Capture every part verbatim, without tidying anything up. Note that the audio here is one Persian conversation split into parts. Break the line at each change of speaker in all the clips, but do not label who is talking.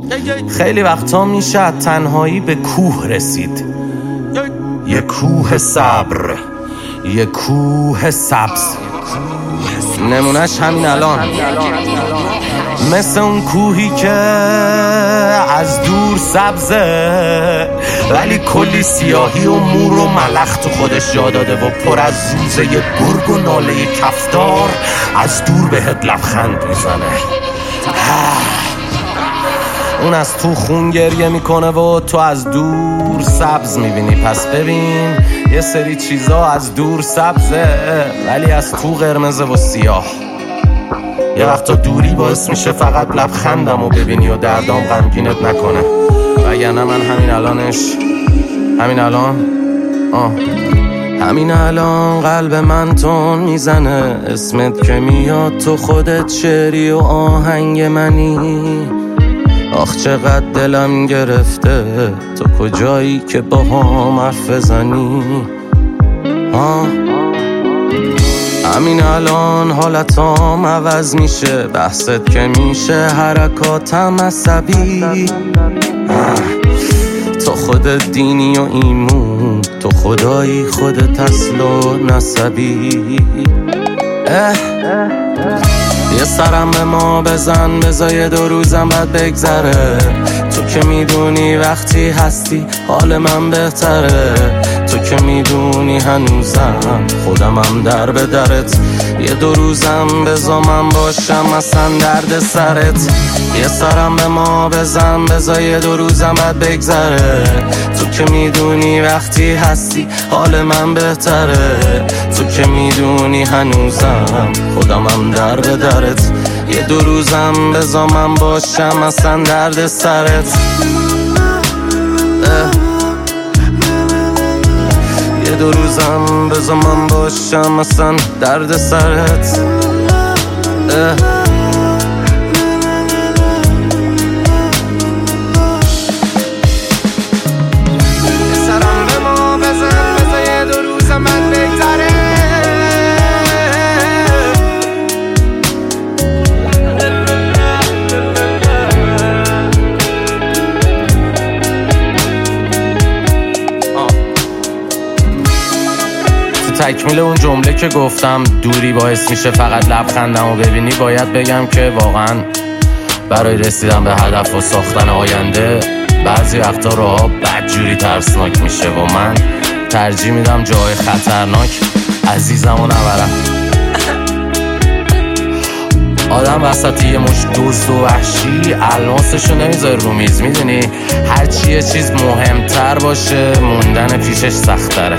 خیلی وقتا میشه تنهایی به کوه رسید، یه کوه صبر، یه کوه سبز. نمونش همین الان، مثل اون کوهی که از دور سبزه ولی کلی سیاهی و مور و ملخ تو خودش جا داده و پر از زوزه گرگ و ناله کفتار از دور بهت لبخند میزنه. اون از تو خون گریه میکنه و تو از دور سبز میبینی. پس ببین یه سری چیزا از دور سبزه ولی از تو قرمزه و سیاه. یه وقتا دوری باعث میشه فقط لبخندم و ببینی و دردام غمگینت نکنه. وگرنه من همین الانش همین الان آه همین الان قلب من تون میزنه، اسمت که میاد تو خودت شعری و آهنگ منی. آخ چقدر دلم گرفته تو کجایی که با هم حرف بزنی. آه همین الان حالتام عوض میشه، بحثت که میشه حرکاتم عصبی. تو خودت دینی و ایمون، تو خدایی خودت اصل و نسبی. اه یه سرم به ما بزن، بذار دو روزم بعد بگذره. تو که میدونی وقتی هستی حال من بهتره. تو که میدونی هنوزم خودمم در به درت. یه دو روزم بذار من باشم اصلا درد سرت. یه سرم به ما بزن، بذار دو روزم بعد بگذره. تو که میدونی وقتی هستی حال من بهتره. تو که میدونی هنوزم خودمم در به درت. یه دو روزم بذار من باشم اصلا درد سرت. یه دو روزم بذار من باشم اصلا درد سرت. سرم به ما بزن، بذار یه دو روزم من بگذره. تکمیل اون جمله که گفتم دوری باعث میشه فقط لبخندمو ببینی، باید بگم که واقعا برای رسیدن به هدف و ساختن آینده بعضی وقتا راها بدجوری ترسناک میشه و من ترجیح میدم جای خطرناک عزیزمو نبرم. آدم وسط یه مش دزد و وحشی الماسشو نمیذاره رو میز، میدونی هرچی یه چیز مهمتر باشه موندن پیشش سختره.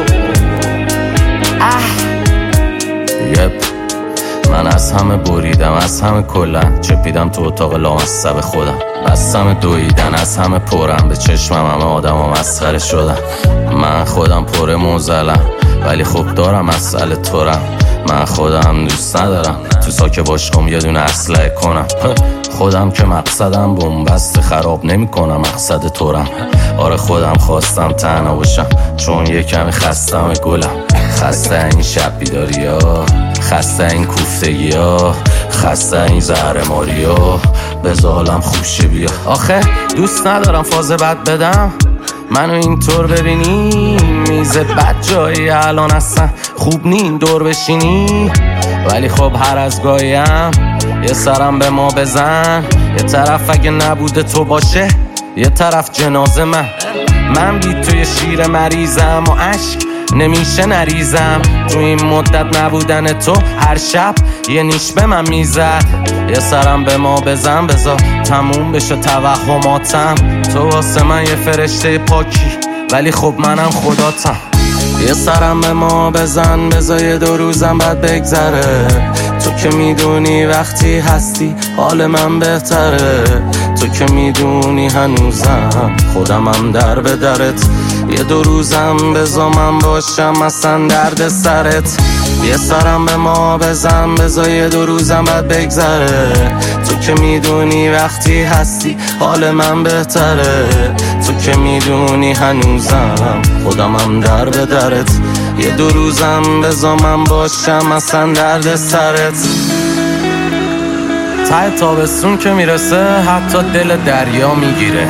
یپ من از همه بریدم، از همه کلن چپیدم تو اتاق لامصب خودم. بستم دویدن، از همه پرم به چشمم همه آدم ها مسخره شدن. من خودم پر موزلم ولی خب دارم مسئله تورم. من خودم دوست ندارم تو ساکه باشم یه دونه اسلحه کنم. خودم که مقصدم بومبست خراب نمی کنم مقصد تورم. آره خودم خواستم تنها باشم چون یه کمی خستم گلم. خسته این شب بیداری ها، خسته این کوفتگی ها، خسته این زهرماری ها، بزالم خوشه بیا. آخه دوست ندارم فاز بد بدم، منو اینطور ببینی میز بد جایی الان اصلا خوب نی دور بشینی. ولی خب هر از گاهیم یه سرم به ما بزن. یه طرف اگه نبوده تو باشه، یه طرف جنازه من. من بی توی شیر مریضم و عشق نمیشه نریزم. تو این مدت نبودن تو هر شب یه نیش به من میزد. یه سرم به ما بزن، بذار تموم بشه توهماتم. تو واسه من یه فرشته پاکی ولی خب منم خداتم. یه سرم به ما بزن، بذار یه دو روزم بعد بگذره. تو که میدونی وقتی هستی حال من بهتره. تو که میدونی هنوزم خودمم در به درت. یه دو روزم بذار من باشم اصلا درد سرت. یه سرم به ما بزن، بذار یه دو روزم بعد بگذره. تو که میدونی وقتی هستی حال من بهتره. تو که میدونی هنوزم خودمم در به درت. یه دو روزم بذار من باشم اصلا درد سرت. ته تابستون که میرسه حتی دل دریا میگیره،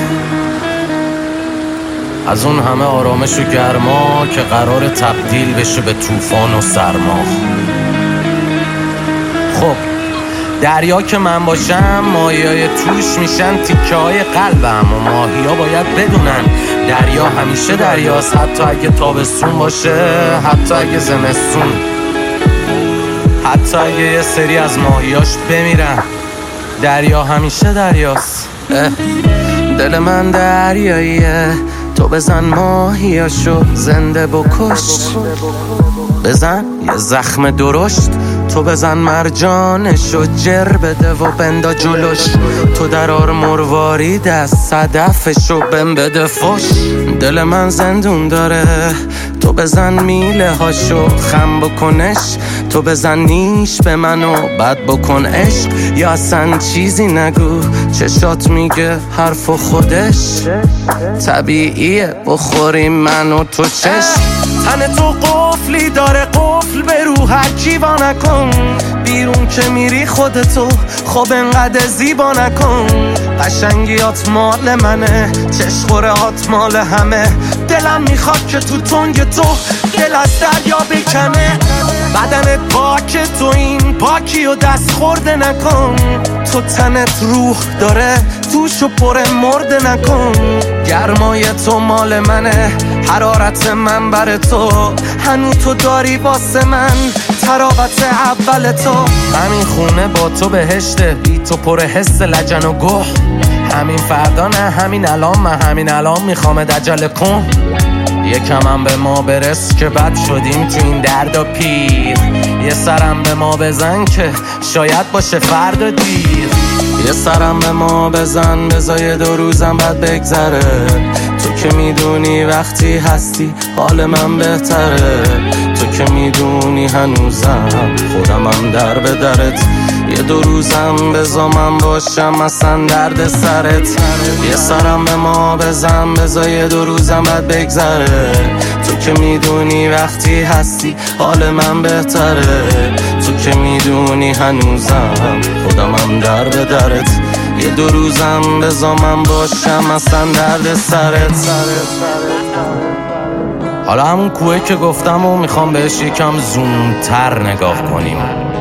از اون همه آرامش و گرما که قرار تبدیل بشه به طوفان و سرما. خب دریا که من باشم ماهیای توش میشن تیکه های قلبم و ماهیا باید بدونن دریا همیشه دریاست، حتی اگه تابستون باشه، حتی اگه زمستون، حتی اگه یه سری از ماهیاش بمیرن، دریا همیشه دریاست. دل من دریاییه، تو بزن ماهیاشو زنده بکش، بزن یه زخم درشت، تو بزن مرجانشو جر بده و بندا جلوش، تو درار مروارید از صدفشو بم بده فش. دل من زندون داره، تو بزن میله هاشو خم بکنش، تو بزن نیش به منو بد بکن عشق، یا اصلا چیزی نگو چشات میگه حرف و خودش طبیعیه بخوری منو تو چشم. تن تو قفلی داره قفل به رو هر کی وا نکن، بیرون که میری خودتو خب انقدر زیبا نکن، قشنگیات مال منه چشخورهات مال همه، دلم میخواد که تو تنگ تو دل از دریا بکنه، بدنت پاک تو این پاکی و دست خورده نکن، تو تنت روح داره توشو پر مرده نکن، گرمای تو مال منه حرارت من بر تو، هنو تو داری واسه من تراوت اول تو، همین خونه با تو بهشته بی تو پر حس لجن و گوه، همین فردا نه همین الان، من همین الان میخوام عجله کن، یکم هم به ما برس که بد شدیم تو این درد و پیر، یه سرم به ما بزن که شاید باشه فردا دیر، یه سرم به ما بزن بذار دو روزم بعد بگذره، تو که میدونی وقتی هستی حال من بهتره، تو که میدونی هنوزم خودم هم در به درت، یه دو روزم بذار من باشم اصلا درد سرت، یه سرم به ما بزن بذار دو روزم بعد بگذره، تو که میدونی وقتی هستی حال من بهتره، تو که میدونی هنوزم خودم هم در به درت، یه دو روزم بذار من باشم اصلا درد سرت. حالا همون کوه که گفتم و میخوام بهش یکم زومتر نگاه کنیم،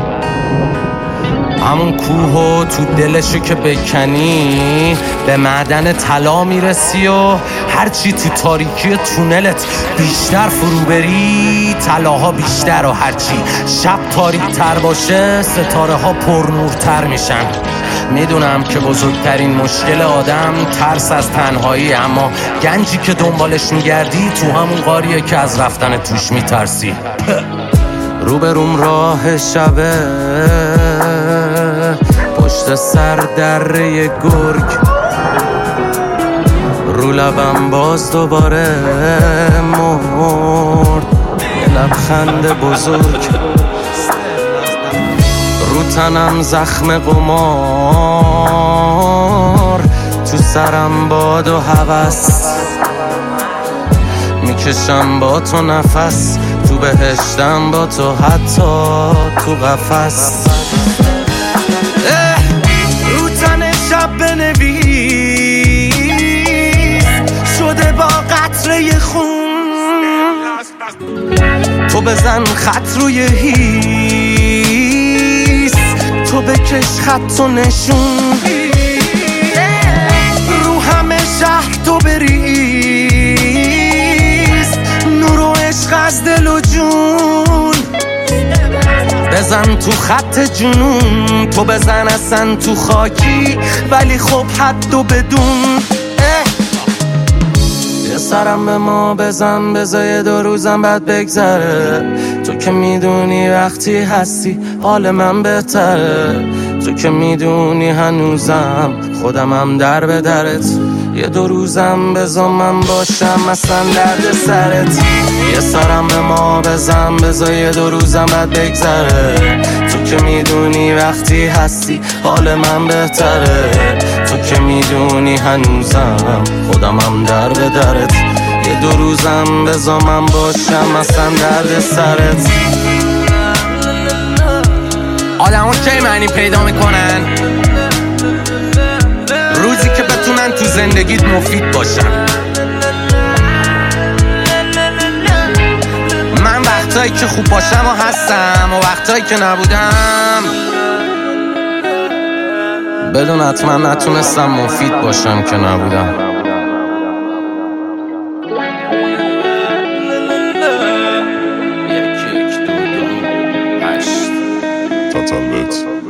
همون کوه تو دلشو که بکنی به معدن طلا میرسی و هرچی تو تاریکی تونلت بیشتر فرو بری طلاها بیشتر، و هرچی شب تاریک تر باشه ستاره ها پرنورتر میشن. میدونم که بزرگترین مشکل آدم ترس از تنهایی، اما گنجی که دنبالش میگردی تو همون غاریه که از رفتن توش میترسی. روبروم راه شبه پشت سر دره گرگ، رو لبم باز دوباره مرد یه لبخند بزرگ، رو تنم زخم قمار، تو سرم باد و هوس، میکشم با تو نفس، تو بهشتم با تو حتی تو قفس. رو تن شب بنویس شده با قطره خون، تو بزن خط روی هیس، تو بکش خط و نشون، رو همه شهر تو بریز، نور و عشق از دل و جون، بزن تو خط جنون، تو بزن اصلا تو خاکی ولی خب حد و بدون. یه سرم به ما بزن بذار دو روزم بعد بگذره، تو که میدونی وقتی هستی حال من بهتره، تو که میدونی هنوزم خودم هم در به درت، یه دو روزم بذار من باشم اصلا درد سرت، یه سرم به ما بزن بذار یه دو روزم بعد بگذره، تو که میدونی وقتی هستی حال من بهتره، تو که میدونی هنوزم خودم هم در به درت، یه دو روزم بذار من باشم اصلا درد سرت. آدم کی معنی پیدا میکنن؟ روزی که بتونن تو زندگیت مفید باشن. من وقتایی که خوب باشم و هستم و وقتایی که نبودم بدون حتما نتونستم مفید باشم که نبودم. یک یک دو دو هشت